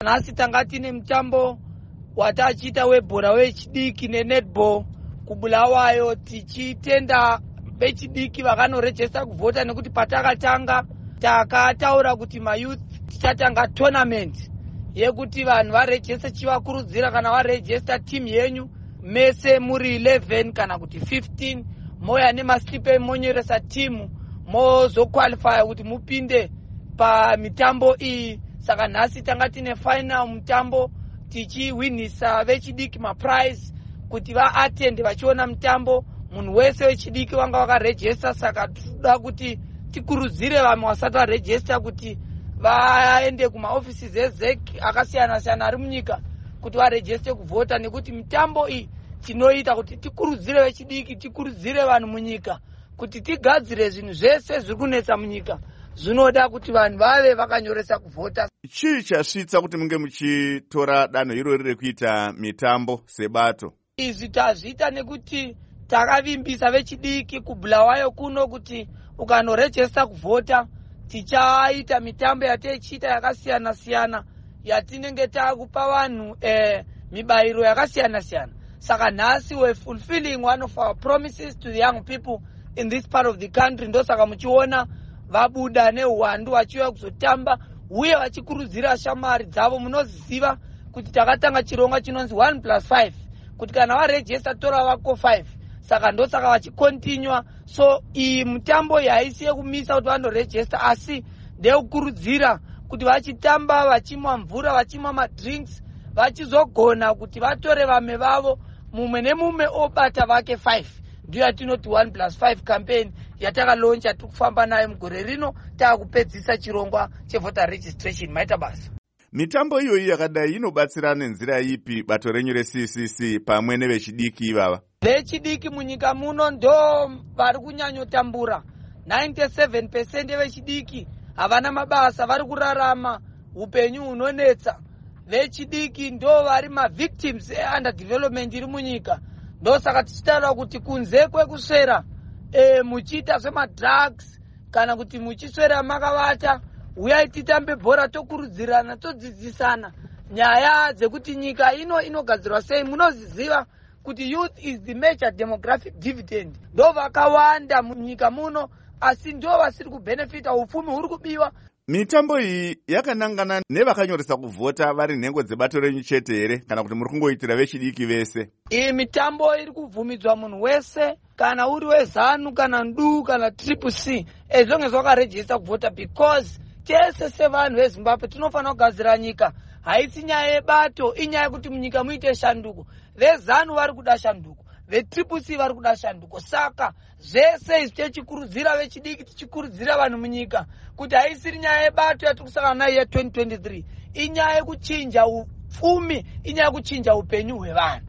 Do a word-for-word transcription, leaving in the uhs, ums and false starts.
Nhasi tanga tine mutambo watachita webhora wechidiki nenetball kuBulawayo, tichitenda vechidiki vakanorejesta kuvhota nekuti patakatanga takataura kuti mayouth tichatanga tournament yekuti vanhu varejesta, chivakurudzira kana varejesta team yenyu mese muri eleven kana kuti fifteen moya nemaslipe monyoresa team mozoqualify kuti mupinde pamitambo iyi. Saka nhasi tanga tine final mutambo tichiwinisa vechidiki maprize kuti vaatende vachiona mutambo. Munhu wese wechidiki wanga wakarejesta, saka tinoda kuti tikurudzire vamwe vasati varejesta kuti vaende kumaofisi ezec akasiyana siyana ari munyika kuti varejeste kuvhota, nekuti mitambo iyi tinoita kuti tikurudzire vechidiki, tikurudzire vanhu munyika kuti tigadzire zvinhu zvese zviri kunetsa munyika. Zvinoda kuti vanhu vave vakanyoresa kuvhota. Chii chasvitsa kuti munge muchitora danho irori rekuita mitambo sebato? Izvi tazviita nekuti takavimbisa vechidiki kuBulawayo kuno kuti ukanorejesta kuvhota tichaita mitambo yateichita yakasiyana siyana yatinenge takupa vanhu eh, mibayiro yakasiyana siyana. Saka nhasi we're fulfilling one of our promises to the young people in this part of the country. Ndosaka muchiona vabuda neuwandu vachiuya kuzotamba uye vachikurudzira shamari dzavo. Munoziva kuti takatanga chironga chinonzi one plus five kuti kana varejesta tora vako five. Saka ndosaka vachikontinua. So iyi mutambo yaisi yekumisa kuti vanorejesta, asi ndeukurudzira kuti vachitamba vachimwa mvura vachimwa madrinks vachizogona kuti vatore vame vavo mumwe nemumwe obata vake five. Ndiyo yatinoti one plus five campaign yatakalauncha tikufamba nayo mugore rino takupedzisa chirongwa chevoter registration. Maita basa. Mitambo iyoyi yakadai inobatsira nenzira ipi bato renyu re-C C C pamwe nevechidiki ivava? Vechidiki munyika muno ndo vari kunyanyotambura. ninety-seven percent vechidiki havana mabasa, vari kurarama upenyu hunonetsa. Vechidiki ndo vari mavictims e-underdevelopment iri munyika. Ndo saka tichitaura kuti kunze kwekuswera e, muchiita zvemadrugs kana kuti muchiswera makavata, uyai titambe bhora tokurudzirana todzidzisana nyaya dzekuti nyika ino inogadzirwa sei. Munoziva kuti youth is the major demographic dividend. Ndo vakawanda munyika muno, asi ndo vasiri kubenefita, upfumi huri kubiwa. Mitambo iyi yakanangana nevakanyoresa kuvhota vari nhengo dzebato renyu chete here kana kuti muri kungoitira vechidiki vese? Iyi mitambo iri kubvumidzwa munhu wese, kana uri wezanu kana ndu kana triple C, as long as wakarejesta kuvhota, because tese sevanhu veZimbabwe tinofanira kugadzira nyika. Haisi nyaya yebato, inyaya yekuti munyika muite shanduko. Vezanu vari kuda shanduko, vetriple C vari kuda shanduko. Saka zvese izvi tichikurudzira vechidiki, tichikurudzira vanhu munyika kuti haisiri nyaya yebato yatikusangana nayo ya twenty twenty-three, inyaya yekuchinja upfumi, inyaya yekuchinja upenyu hwevanhu.